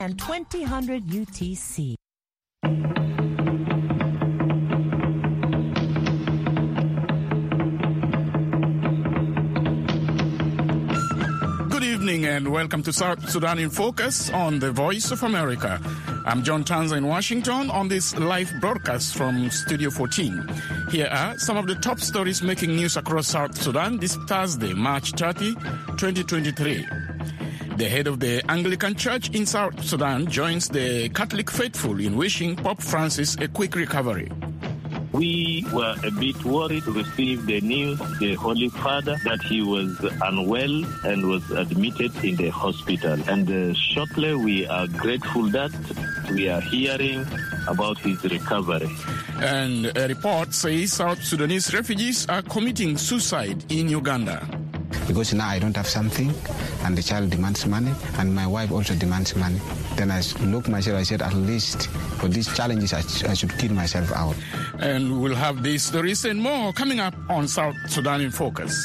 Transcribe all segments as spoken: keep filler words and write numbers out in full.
and twenty hundred U T C. Good evening and welcome to South Sudan in Focus on the Voice of America. I'm John Tanza in Washington on this live broadcast from Studio fourteen. Here are some of the top stories making news across South Sudan this Thursday, March thirtieth, twenty twenty-three. The head of the Anglican Church in South Sudan joins the Catholic faithful in wishing Pope Francis a quick recovery. We were a bit worried to receive the news of the Holy Father that he was unwell and was admitted in the hospital. And uh, shortly we are grateful that we are hearing about his recovery. And a report says South Sudanese refugees are committing suicide in Uganda. Because now I don't have something, and the child demands money, and my wife also demands money. Then I looked myself, I said, at least for these challenges, I, sh- I should kill myself out. And we'll have these stories and more coming up on South Sudan in Focus.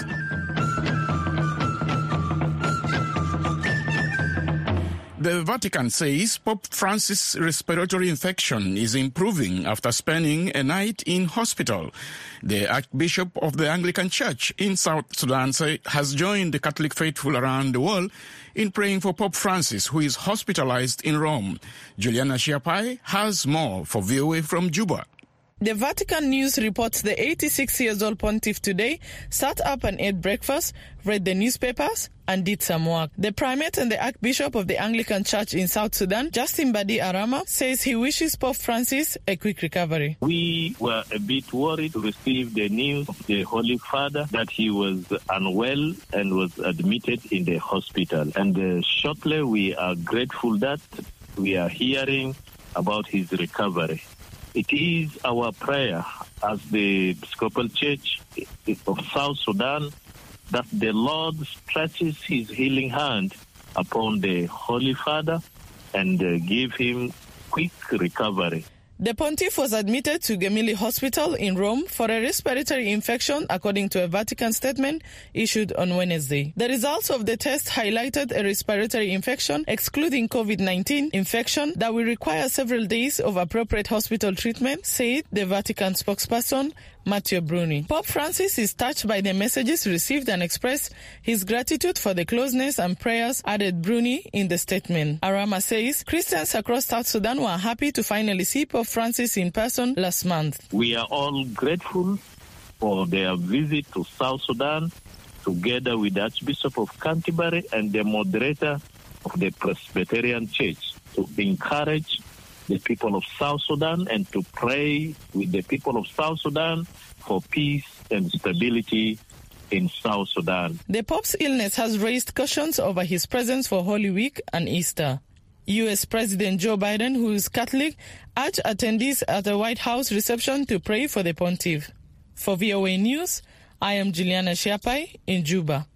The Vatican says Pope Francis' respiratory infection is improving after spending a night in hospital. The Archbishop of the Anglican Church in South Sudan say, has joined the Catholic faithful around the world in praying for Pope Francis, who is hospitalized in Rome. Juliana Shiapai has more for V O A from Juba. The Vatican News reports the eighty-six years old pontiff today sat up and ate breakfast, read the newspapers, and did some work. The primate and the Archbishop of the Anglican Church in South Sudan, Justin Badi Arama, says he wishes Pope Francis a quick recovery. We were a bit worried to receive the news of the Holy Father that he was unwell and was admitted in the hospital. And uh, shortly we are grateful that we are hearing about his recovery. It is our prayer as the Episcopal Church of South Sudan that the Lord stretches his healing hand upon the Holy Father and uh, give him quick recovery. The pontiff was admitted to Gemelli Hospital in Rome for a respiratory infection, according to a Vatican statement issued on Wednesday. The results of the test highlighted a respiratory infection, excluding COVID nineteen infection, that will require several days of appropriate hospital treatment, said the Vatican spokesperson, Matteo Bruni. Pope Francis is touched by the messages received and expressed his gratitude for the closeness and prayers, added Bruni in the statement. Arama says Christians across South Sudan were happy to finally see Pope Francis in person last month. We are all grateful for their visit to South Sudan, together with the Archbishop of Canterbury and the moderator of the Presbyterian Church, to encourage the people of South Sudan and to pray with the people of South Sudan for peace and stability in South Sudan. The Pope's illness has raised questions over his presence for Holy Week and Easter. U S President Joe Biden, who is Catholic, urged attendees at the White House reception to pray for the pontiff. For V O A News, I am Juliana Shiapai in Juba.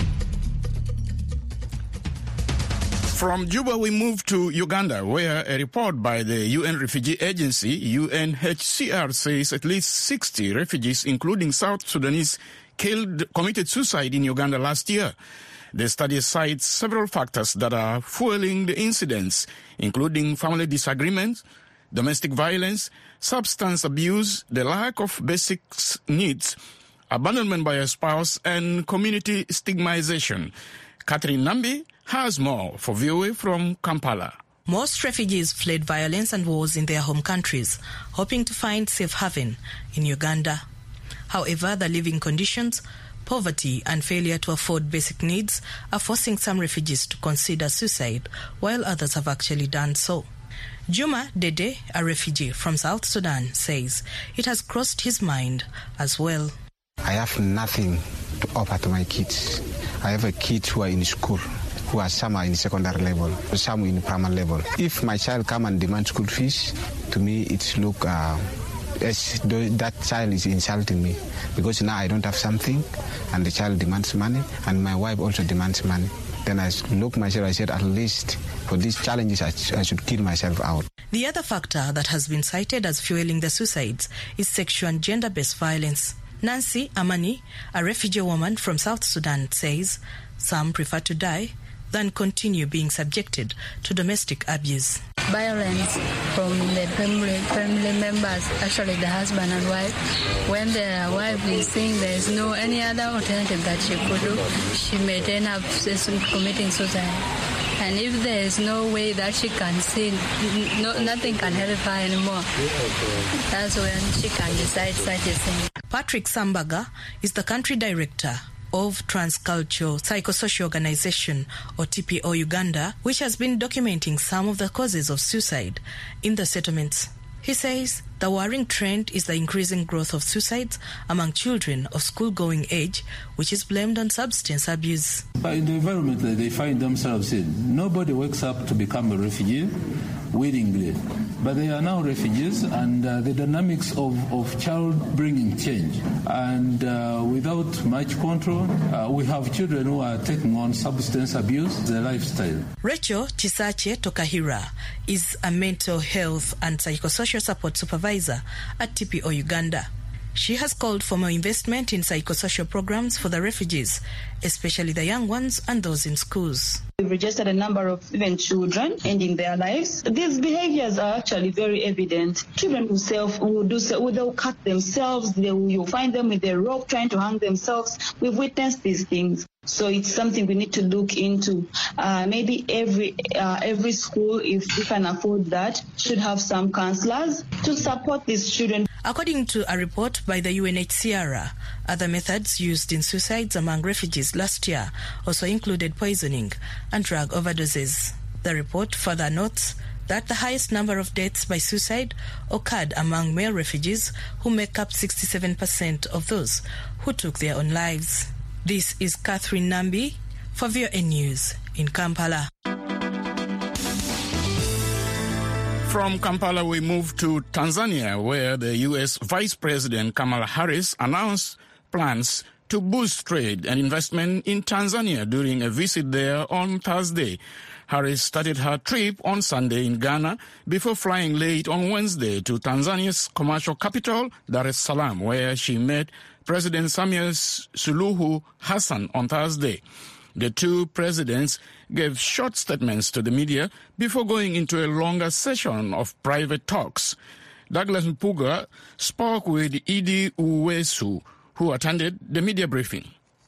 From Juba, we move to Uganda, where a report by the U N Refugee Agency, U N H C R, says at least sixty refugees, including South Sudanese, killed, committed suicide in Uganda last year. The study cites several factors that are fueling the incidents, including family disagreements, domestic violence, substance abuse, the lack of basic needs, abandonment by a spouse, and community stigmatization. Catherine Nambi has more for V O A from Kampala. Most refugees fled violence and wars in their home countries, hoping to find safe haven in Uganda. However, the living conditions, poverty and failure to afford basic needs are forcing some refugees to consider suicide, while others have actually done so. Juma Dede, a refugee from South Sudan, says it has crossed his mind as well. I have nothing to offer to my kids. I have a kids who are in school, who are some are in secondary level, some in primary level. If my child come and demand school fees, to me it's look uh, as though that child is insulting me, because now I don't have something and the child demands money and my wife also demands money. Then I look myself, I said, at least for these challenges I, sh- I should kill myself out. The other factor that has been cited as fueling the suicides is sexual and gender-based violence. Nancy Amani, a refugee woman from South Sudan, says some prefer to die than continue being subjected to domestic abuse. Violence from the family, family members, actually the husband and wife. When the wife is saying there is no any other alternative that she could do, she may end up committing suicide. And if there is no way that she can see, no, nothing can help her anymore. That's when she can decide such a thing. Patrick Sambaga is the country director of Transcultural Psychosocial Organization, or T P O Uganda, which has been documenting some of the causes of suicide in the settlements. He says the worrying trend is the increasing growth of suicides among children of school-going age, which is blamed on substance abuse. In the environment that they find themselves in, nobody wakes up to become a refugee willingly. But they are now refugees, and uh, the dynamics of, of child bringing change. And uh, without much control, uh, we have children who are taking on substance abuse, the lifestyle. Rachel Chisache Tokahira is a mental health and psychosocial support supervisor at T P O Uganda. She has called for more investment in psychosocial programs for the refugees, especially the young ones and those in schools. We've registered a number of even children ending their lives. These behaviors are actually very evident. Children who self who do so, they'll cut themselves. They will, you'll find them with a rope trying to hang themselves. We've witnessed these things. So it's something we need to look into. Uh, maybe every uh, every school, if we can afford that, should have some counselors to support these children. According to a report by the U N H C R, other methods used in suicides among refugees last year also included poisoning and drug overdoses. The report further notes that the highest number of deaths by suicide occurred among male refugees, who make up sixty-seven percent of those who took their own lives. This is Catherine Nambi for V O N News in Kampala. From Kampala, we move to Tanzania, where the U S Vice President Kamala Harris announced plans to boost trade and investment in Tanzania during a visit there on Thursday. Harris started her trip on Sunday in Ghana before flying late on Wednesday to Tanzania's commercial capital, Dar es Salaam, where she met President Samia Suluhu Hassan on Thursday. The two presidents gave short statements to the media before going into a longer session of private talks. Douglas Mpuga spoke with Idi Uwesu, who attended the media briefing.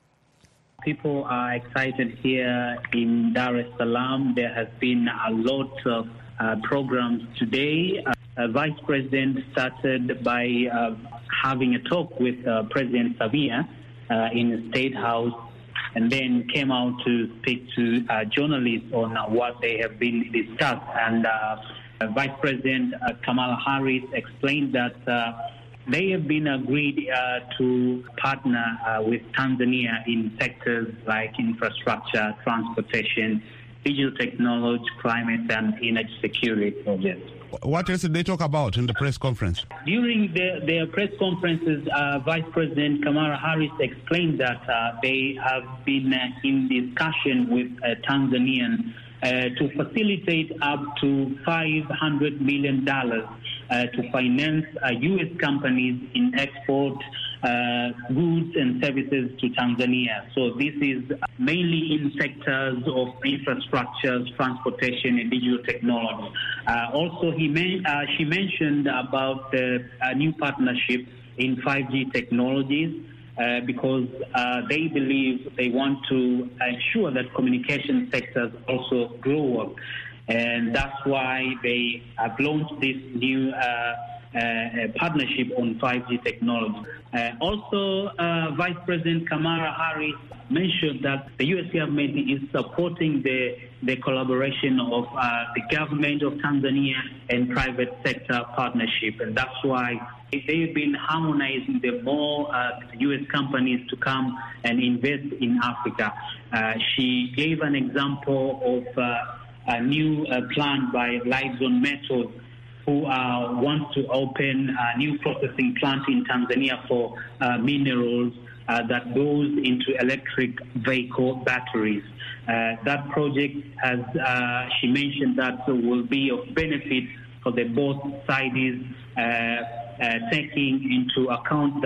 People are excited here in Dar es Salaam. There has been a lot of uh, programs today. Uh, uh, Vice President started by uh, having a talk with uh, President Samia uh, in the State House, and then came out to speak to uh, journalists on uh, what they have been discussed. And uh, uh, Vice President uh, Kamala Harris explained that uh, they have been agreed uh, to partner uh, with Tanzania in sectors like infrastructure, transportation, digital technology, climate, and energy security projects. What else did they talk about in the press conference? During the, their press conferences, uh, Vice President Kamala Harris explained that uh, they have been uh, in discussion with uh, Tanzanians uh, to facilitate up to five hundred million dollars uh, to finance uh, U S companies in export uh, goods and services to Tanzania. So this is mainly in sectors of infrastructure, transportation, and digital technology. Uh, also, he men- uh, she mentioned about the uh, new partnership in five G technologies uh, because uh, they believe they want to ensure that communication sectors also grow up. And that's why they have launched this new uh, uh, partnership on five G technology. Uh, also, uh, Vice President Kamala Harris mentioned that the U S government is supporting the, the collaboration of uh, the government of Tanzania and private sector partnership. And that's why they've been harmonizing the more uh, U S companies to come and invest in Africa. Uh, she gave an example of uh, a new uh, plan by Lifezone Metals, who uh, wants to open a new processing plant in Tanzania for uh, minerals uh, that goes into electric vehicle batteries. Uh, that project has, uh, she mentioned that will be of benefit for the both sides, uh, uh, taking into account that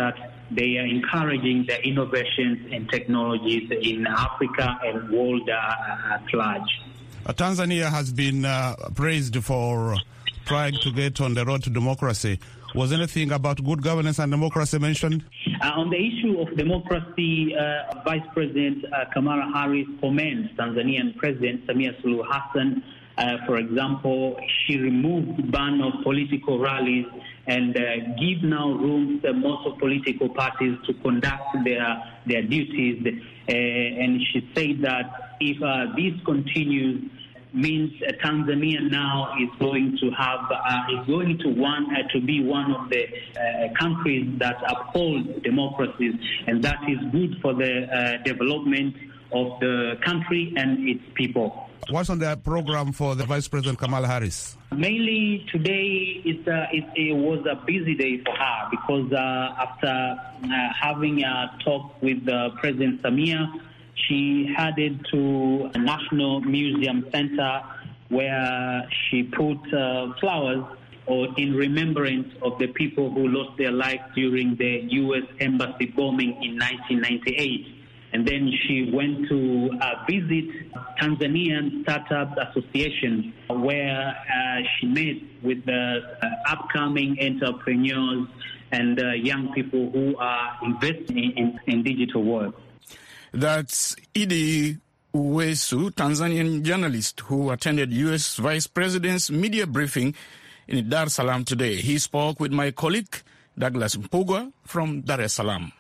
they are encouraging the innovations and technologies in Africa and world uh, at large. Uh, Tanzania has been uh, praised for trying to get on the road to democracy. Was anything about good governance and democracy mentioned? Uh, on the issue of democracy, uh, Vice President uh, Kamala Harris commends Tanzanian President Samia Suluhu Hassan. Uh, for example, she removed the ban of political rallies and uh, give now room to most of political parties to conduct their their duties. Uh, and she said that if uh, this continues, means uh, Tanzania now is going to have uh, is going to want uh, to be one of the uh, countries that uphold democracies, and that is good for the uh, development of the country and its people. What's on the program for the Vice President Kamala Harris? Mainly today, it's a, it, it was a busy day for her because uh, after uh, having a talk with uh, President Samia, she headed to a National Museum Center where she put uh, flowers or in remembrance of the people who lost their lives during the U S Embassy bombing in nineteen ninety-eight. And then she went to uh, visit Tanzanian Startup Association, where uh, she met with the uh, upcoming entrepreneurs and uh, young people who are investing in, in digital work. That's Idi Uwesu, Tanzanian journalist who attended U S Vice President's media briefing in Dar es Salaam today. He spoke with my colleague, Douglas Mpugwa, from Dar es Salaam.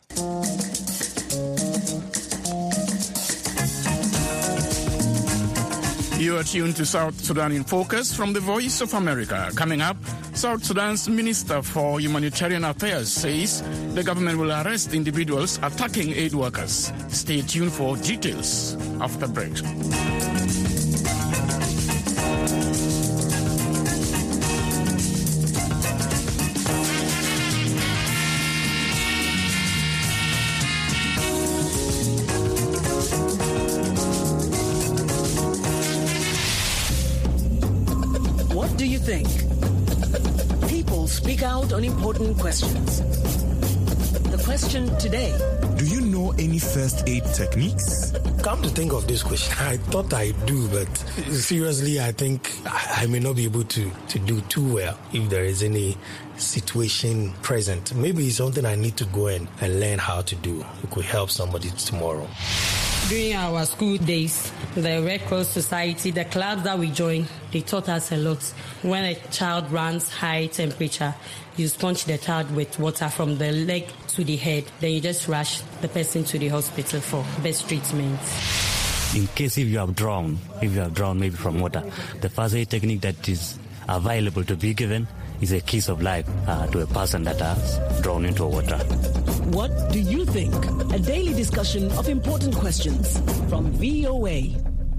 You are tuned to South Sudan in Focus from the Voice of America. Coming up, South Sudan's Minister for Humanitarian Affairs says the government will arrest individuals attacking aid workers. Stay tuned for details after break. What do you think? People speak out on important questions. The question today: do you know any first aid techniques? Come to think of this question, I thought I do, but seriously, I think I may not be able to, to do too well if there is any situation present. Maybe it's something I need to go in and learn how to do. It could help somebody tomorrow. During our school days, the Red Cross Society, the clubs that we joined, they taught us a lot. When a child runs high temperature, you sponge the child with water from the leg to the head. Then you just rush the person to the hospital for best treatment. In case if you have drowned, if you have drowned maybe from water, the first aid technique that is available to be given is a kiss of life uh, to a person that has drowned into water. What do you think? A daily discussion of important questions from V O A.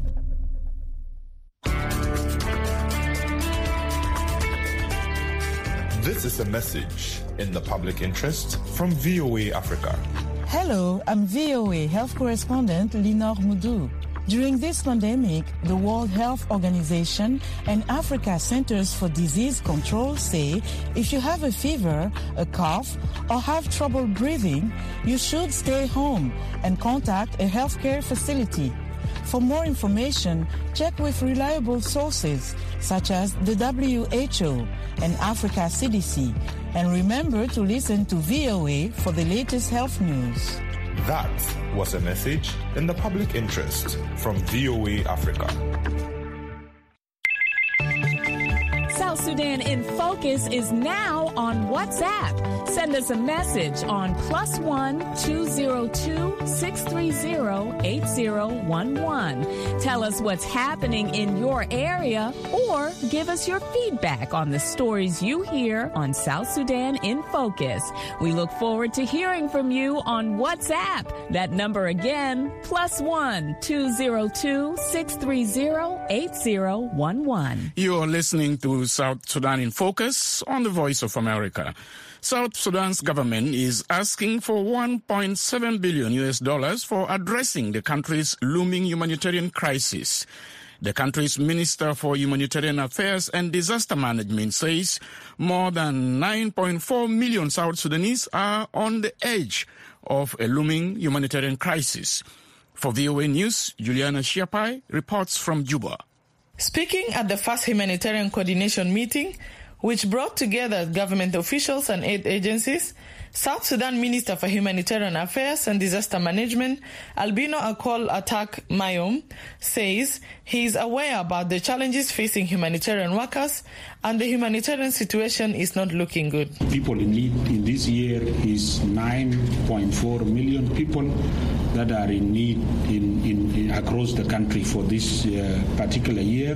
This is a message in the public interest from V O A Africa. Hello, I'm V O A health correspondent Linor Moudou. During this pandemic, the World Health Organization and Africa Centers for Disease Control say if you have a fever, a cough, or have trouble breathing, you should stay home and contact a healthcare facility. For more information, check with reliable sources such as the W H O and Africa C D C. And remember to listen to V O A for the latest health news. That was a message in the public interest from V O A Africa. South Sudan in Focus is now on WhatsApp. Send us a message on plus one two zero two six three zero eight zero one one. Tell us what's happening in your area or give us your feedback on the stories you hear on South Sudan in Focus. We look forward to hearing from you on WhatsApp. That number again, plus one two zero two six three zero eight zero one one. You are listening to South Sudan in Focus on the Voice of America. South Sudan's government is asking for one point seven billion U S dollars for addressing the country's looming humanitarian crisis. The country's Minister for Humanitarian Affairs and Disaster Management says more than nine point four million South Sudanese are on the edge of a looming humanitarian crisis. For V O A News, Juliana Shiapai reports from Juba. Speaking at the first humanitarian coordination meeting, which brought together government officials and aid agencies, South Sudan Minister for Humanitarian Affairs and Disaster Management, Albino Akol Atak Mayom, says he is aware about the challenges facing humanitarian workers and the humanitarian situation is not looking good. People in need in this year is nine point four million people that are in need in, in, in across the country for this uh, particular year.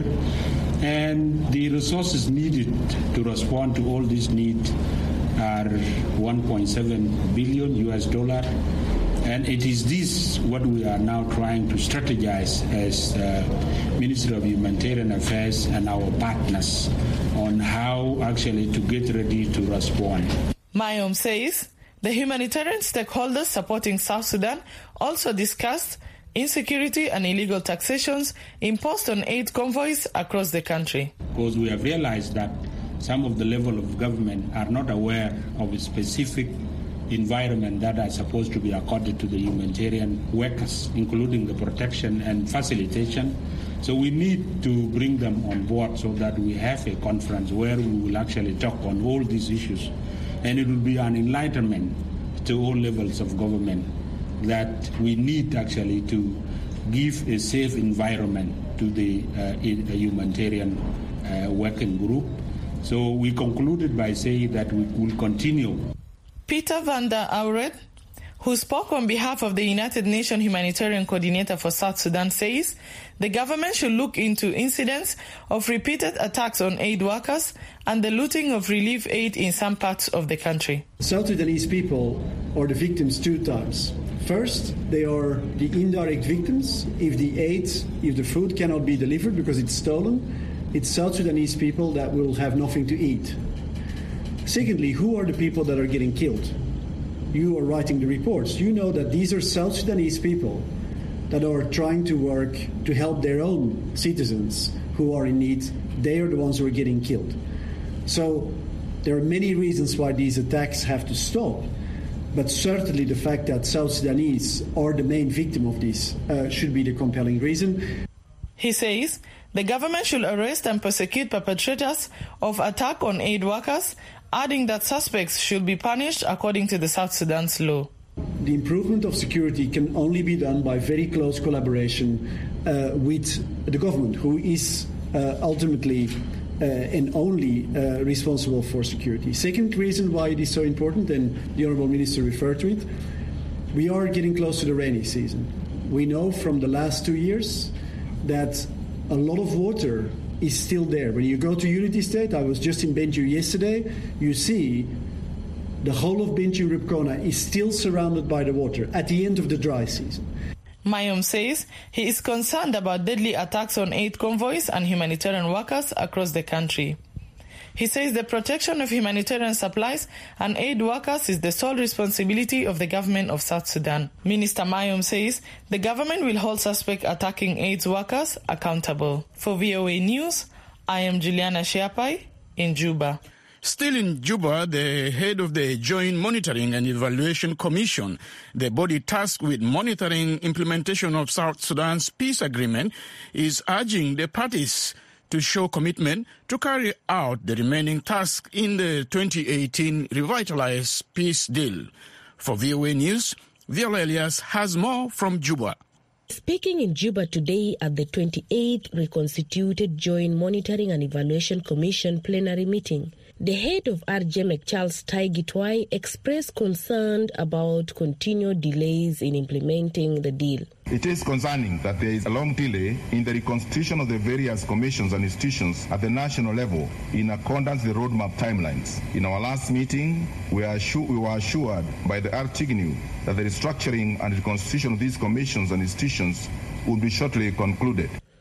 And the resources needed to respond to all these needs are one point seven billion U S dollar. And it is this what we are now trying to strategize as uh, Ministry of Humanitarian Affairs and our partners on how actually to get ready to respond. Mayom says the humanitarian stakeholders supporting South Sudan also discussed insecurity and illegal taxations imposed on aid convoys across the country. Because we have realized that some of the level of government are not aware of a specific environment that are supposed to be accorded to the humanitarian workers, including the protection and facilitation. So we need to bring them on board so that we have a conference where we will actually talk on all these issues. And it will be an enlightenment to all levels of government that we need actually to give a safe environment to the uh, humanitarian uh, working group. So we concluded by saying that we will continue. Peter van der Auret, who spoke on behalf of the United Nations Humanitarian Coordinator for South Sudan, says the government should look into incidents of repeated attacks on aid workers and the looting of relief aid in some parts of the country. South Sudanese people are the victims two times. First, they are the indirect victims. If the aid, if the food cannot be delivered because it's stolen, it's South Sudanese people that will have nothing to eat. Secondly, who are the people that are getting killed? You are writing the reports. You know that these are South Sudanese people that are trying to work to help their own citizens who are in need. They are the ones who are getting killed. So there are many reasons why these attacks have to stop. But certainly the fact that South Sudanese are the main victim of this uh, should be the compelling reason. He says the government should arrest and prosecute perpetrators of attack on aid workers, adding that suspects should be punished according to the South Sudan's law. The improvement of security can only be done by very close collaboration uh, with the government, who is uh, ultimately uh, and only uh, responsible for security. Second reason why it is so important, and the Honourable Minister referred to it, we are getting close to the rainy season. We know from the last two years that a lot of water is still there. When you go to Unity State, I was just in Bentiu yesterday, you see the whole of Bentiu Ripkona is still surrounded by the water at the end of the dry season. Mayom says he is concerned about deadly attacks on aid convoys and humanitarian workers across the country. He says the protection of humanitarian supplies and aid workers is the sole responsibility of the government of South Sudan. Minister Mayom says the government will hold suspect attacking aid workers accountable. For V O A News, I am Juliana Shiapai in Juba. Still in Juba, the head of the Joint Monitoring and Evaluation Commission, the body tasked with monitoring implementation of South Sudan's peace agreement, is urging the parties to show commitment to carry out the remaining tasks in the twenty eighteen revitalized peace deal. For V O A News, Viola Elias has more from Juba. Speaking in Juba today at the twenty-eighth Reconstituted Joint Monitoring and Evaluation Commission plenary meeting, the head of R J M E C, Charles Taigitwai, expressed concern about continued delays in implementing the deal. It is concerning that there is a long delay in the reconstitution of the various commissions and institutions at the national level in accordance with the roadmap timelines. In our last meeting, we, are assured, we were assured by the R T I G N U that the restructuring and reconstitution of these commissions and institutions will be shortly concluded.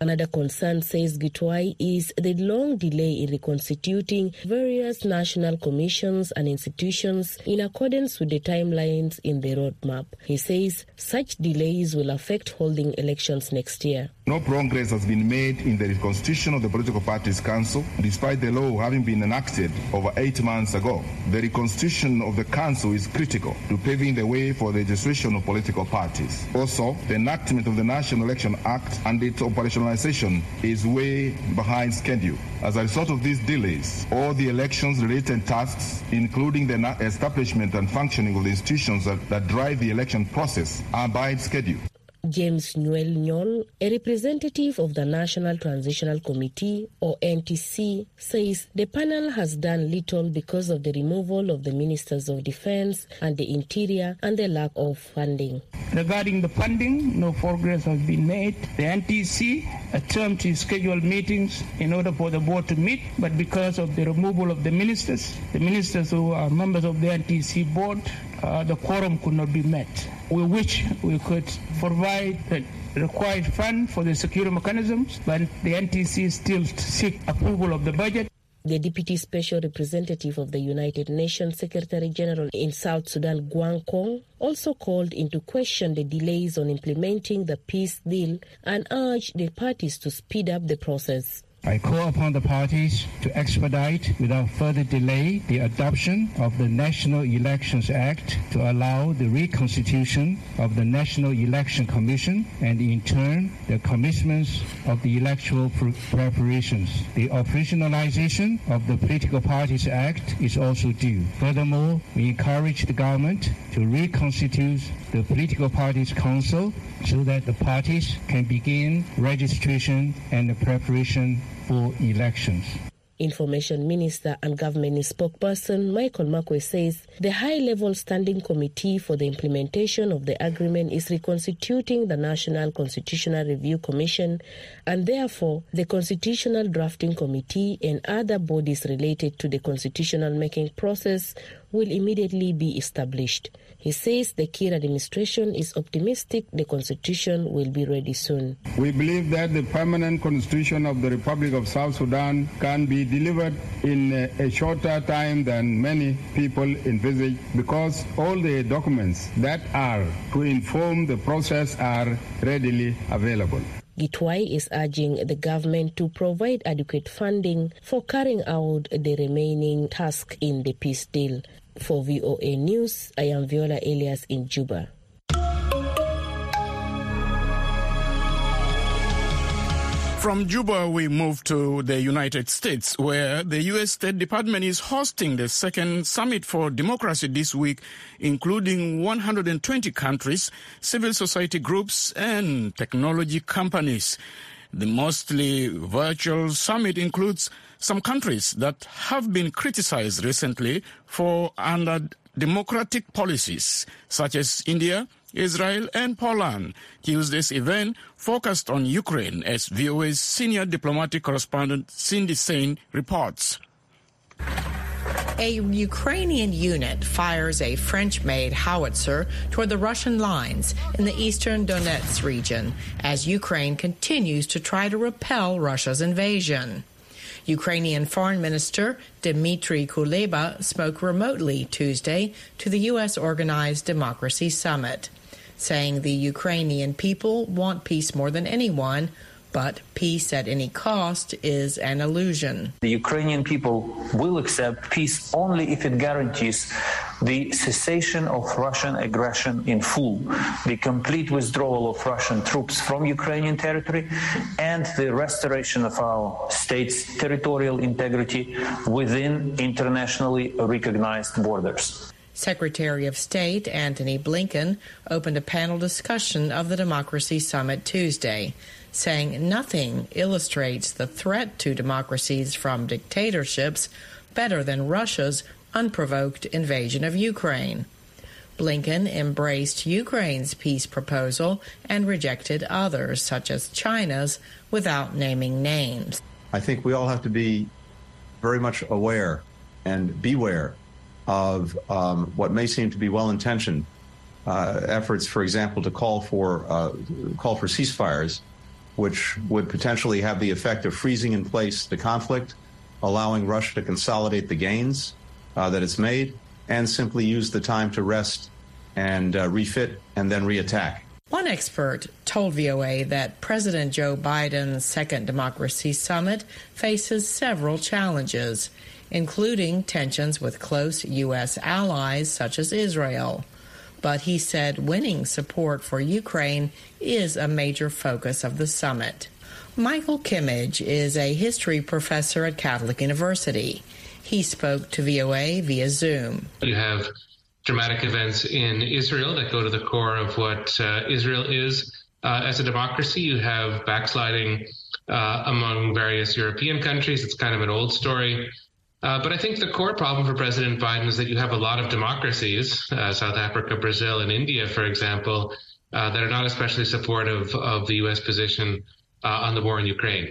Another concern, says Gitwai, is the long delay in reconstituting various national commissions and institutions in accordance with the timelines in the roadmap. He says such delays will affect holding elections next year. No progress has been made in the reconstitution of the Political Parties Council, despite the law having been enacted over eight months ago. The reconstitution of the Council is critical to paving the way for the registration of political parties. Also, the enactment of the National Election Act and its operationalization is way behind schedule. As a result of these delays, all the elections-related tasks, including the establishment and functioning of the institutions that, that drive the election process, are behind schedule. James Newell Nyol, a representative of the National Transitional Committee, or N T C, says the panel has done little because of the removal of the Ministers of Defense and the Interior and the lack of funding. Regarding the funding, no progress has been made. The N T C attempted to schedule meetings in order for the board to meet, but because of the removal of the ministers, the ministers who are members of the N T C board, uh, the quorum could not be met. We wish we could provide the required fund for the security mechanisms, but the N T C still seek approval of the budget. The Deputy Special Representative of the United Nations Secretary General in South Sudan, Guang Kong, also called into question the delays on implementing the peace deal and urged the parties to speed up the process. I call upon the parties to expedite without further delay the adoption of the National Elections Act to allow the reconstitution of the National Election Commission and in turn the commencement of the electoral preparations. The operationalization of the Political Parties Act is also due. Furthermore, we encourage the government to reconstitute the Political Parties Council so that the parties can begin registration and the preparation for elections. Information Minister and Government Spokesperson Michael Makwe says the high-level standing committee for the implementation of the agreement is reconstituting the National Constitutional Review Commission, and therefore the Constitutional Drafting Committee and other bodies related to the constitutional making process will immediately be established. He says the Kiir administration is optimistic the constitution will be ready soon. We believe that the permanent constitution of the Republic of South Sudan can be delivered in a, a shorter time than many people envisage because all the documents that are to inform the process are readily available. Gitwai is urging the government to provide adequate funding for carrying out the remaining tasks in the peace deal. For V O A News, I am Viola Elias in Juba. From Juba, we move to the United States, where the U S State Department is hosting the second Summit for Democracy this week, including one hundred twenty countries, civil society groups, and technology companies. The mostly virtual summit includes some countries that have been criticized recently for undemocratic policies, such as India, Israel, and Poland. Tuesday's event focused on Ukraine, as V O A's senior diplomatic correspondent Cindy Sain reports. A Ukrainian unit fires a French-made howitzer toward the Russian lines in the eastern Donetsk region as Ukraine continues to try to repel Russia's invasion. Ukrainian Foreign Minister Dmitry Kuleba spoke remotely Tuesday to the U S-organized Democracy Summit, saying the Ukrainian people want peace more than anyone, but peace at any cost is an illusion. The Ukrainian people will accept peace only if it guarantees the cessation of Russian aggression in full, the complete withdrawal of Russian troops from Ukrainian territory, and the restoration of our state's territorial integrity within internationally recognized borders. Secretary of State Antony Blinken opened a panel discussion of the Democracy Summit Tuesday, saying nothing illustrates the threat to democracies from dictatorships better than Russia's unprovoked invasion of Ukraine. Blinken embraced Ukraine's peace proposal and rejected others, such as China's, without naming names. I think we all have to be very much aware and beware of um, what may seem to be well-intentioned uh, efforts, for example, to call for uh, call for ceasefires which would potentially have the effect of freezing in place the conflict, allowing Russia to consolidate the gains uh, that it's made, and simply use the time to rest and uh, refit and then reattack. One expert told V O A that President Joe Biden's Second Democracy Summit faces several challenges, including tensions with close U S allies such as Israel. But he said winning support for Ukraine is a major focus of the summit. Michael Kimmage is a history professor at Catholic University. He spoke to V O A via Zoom. You have dramatic events in Israel that go to the core of what uh, Israel is uh, as a democracy. You have backsliding uh, among various European countries. It's kind of an old story. Uh, but I think the core problem for President Biden is that you have a lot of democracies, uh, South Africa, Brazil, and India, for example, uh, that are not especially supportive of the U S position uh, on the war in Ukraine.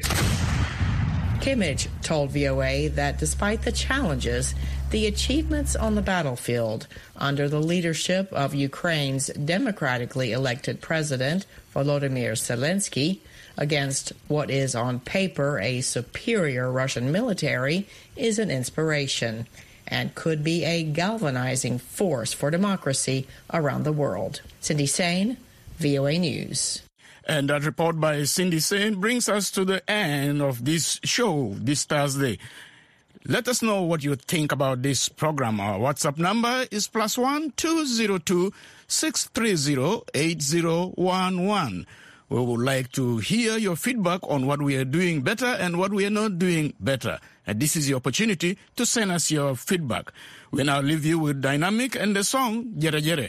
Kimmage told V O A that despite the challenges, the achievements on the battlefield under the leadership of Ukraine's democratically elected president, Volodymyr Zelensky, against what is on paper a superior Russian military, is an inspiration and could be a galvanizing force for democracy around the world. Cindy Sain, V O A News. And that report by Cindy Sain brings us to the end of this show this Thursday. Let us know what you think about this program. Our WhatsApp number is plus one two zero two six three zero eight zero one one. We would like to hear your feedback on what we are doing better and what we are not doing better. And this is your opportunity to send us your feedback. We now leave you with Dynamic and the song Jere Jere.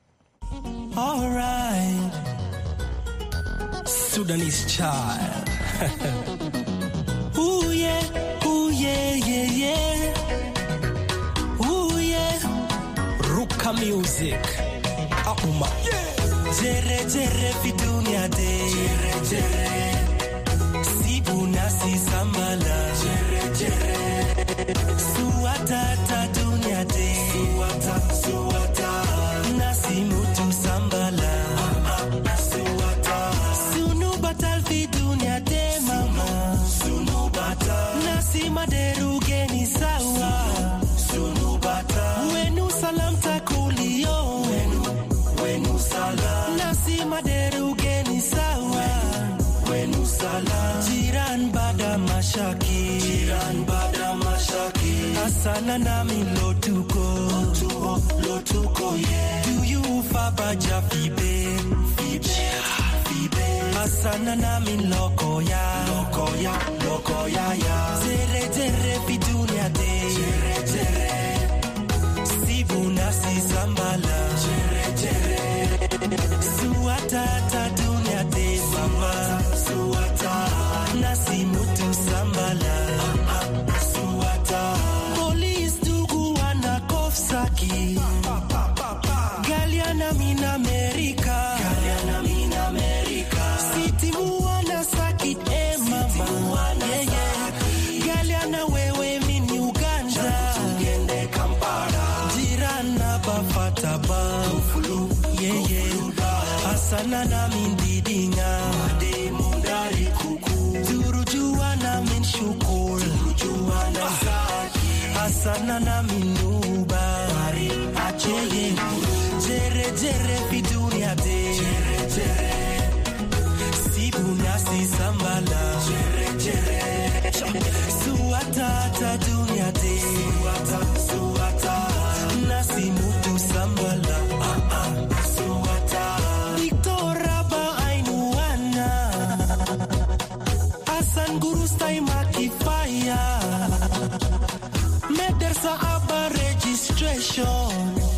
All right. Sudanese child. Ooh yeah, ooh yeah, yeah, yeah. Ooh yeah. Ruka music. Auma. Yeah. Jere jere vidunia de. Jere jere. Sibuna si sambala. Jere jere. Suwata ta dunia de. Suwata, suwata. Nasimutu sambala. Suwata. Sunu batal vidunia de mama. Sunu batal. Nasima deruge ni sawa. Sunu batal. Wenu salam takulio. Wenu, wenu salam. Nasima deruge ni sawa. Wenu salam. Jiran bada mashaki. Jiran bada mashaki. Asana nami lotuko. Lotuko, lotuko, yeah. Do you fabaja fibe? Fibe, fibe. Asana nami loko ya. Loko ya, loko ya, ya. Jere, jere, vidunia de. Jere, jere. Sibuna si zambala. Jere, jere. Suwata ta dunia de mama. Suwata. Nasimutu sambala. Suwata. Police dugu wana kofsaki. Galiana min America. Galiana min America. City muwana sakit e mama. Yeah, yeah. Galiana wewe min Uganda. Tugende Kampala. Jirana bafata ba. Yeah, yeah. Asana na min didinga. Made mundari kuku. Turujua na min shukul. Turujua na saki. Asana na min nuba. Mari acheye. Jere jere vidunia de. Jere jere. Sibuna si sambala. Jere jere. Suwata ta dunia de. Suwata, suwata. Nasimutu sambala. Ah ah. Suwata. Victoraba ainuana. Asan guru stay makifaya. Medersa aba registration.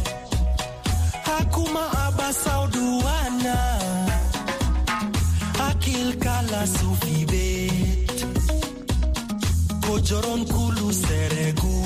Hakuma aba sauduana. Akil kala sufibet. Kojoron kulu seregu.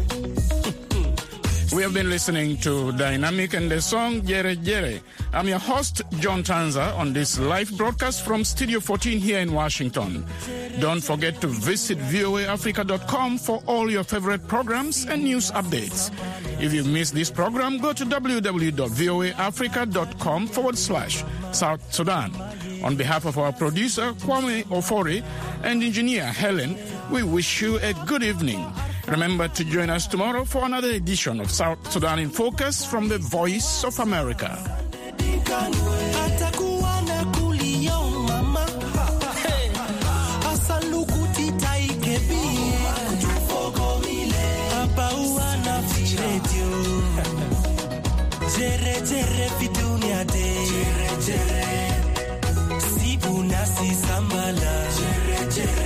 We have been listening to Dynamic and the song Jere Jere. I'm your host, John Tanza, on this live broadcast from Studio fourteen here in Washington. Don't forget to visit V O A Africa dot com for all your favorite programs and news updates. If you missed this program, go to w w w dot v o a africa dot com forward slash South Sudan. On behalf of our producer, Kwame Ofori, and engineer Helen, we wish you a good evening. Remember to join us tomorrow for another edition of South Sudan in Focus from the Voice of America.